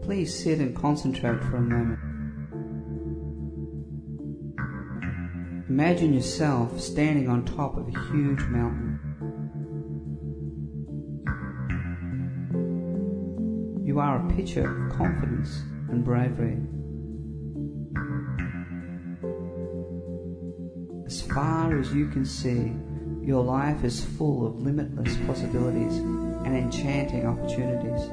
Please sit and concentrate for a moment. Imagine yourself standing on top of a huge mountain. You are a picture of confidence and bravery. As far as you can see, your life is full of limitless possibilities and enchanting opportunities.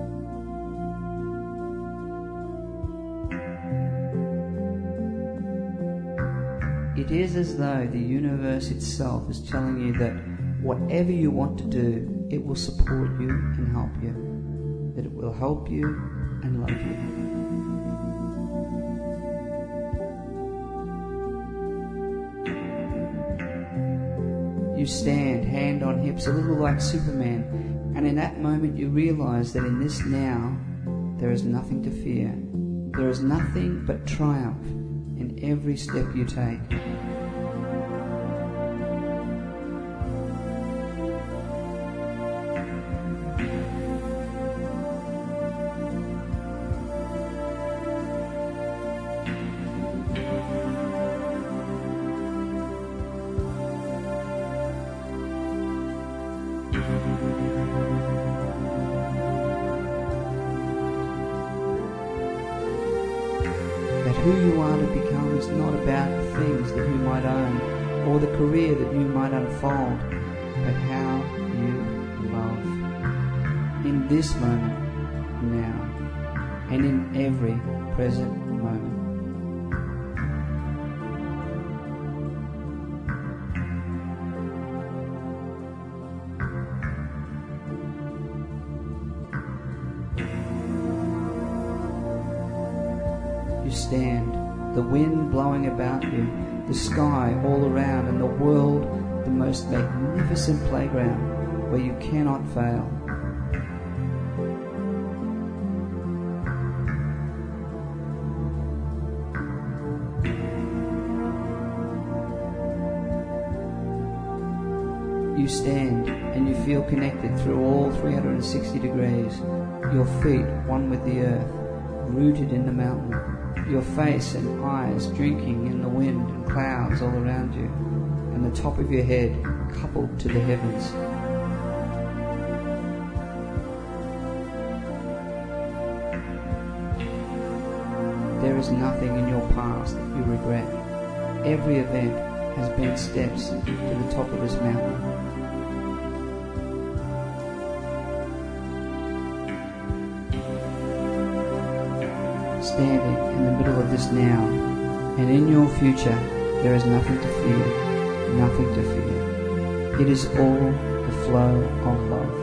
It is as though the universe itself is telling you that whatever you want to do, it will support you and help you. That it will help you and love you. You stand, hand on hips, a little like Superman, and in that moment you realize that in this now, there is nothing to fear. There is nothing but triumph in every step you take. That who you are to become is not about the things that you might own or the career that you might unfold, but how you love. In this moment, now, and in every present moment. You stand, the wind blowing about you, the sky all around, and the world the most magnificent playground where you cannot fail. You stand and you feel connected through all 360 degrees, your feet one with the earth, rooted in the mountain. Your face and eyes drinking in the wind and clouds all around you, and the top of your head coupled to the heavens. There is nothing in your past that you regret. Every event has been steps to the top of this mountain. Standing in the middle of this now, and in your future, there is nothing to fear, nothing to fear. It is all the flow of love.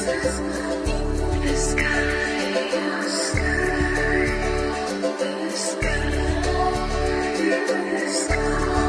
The sky.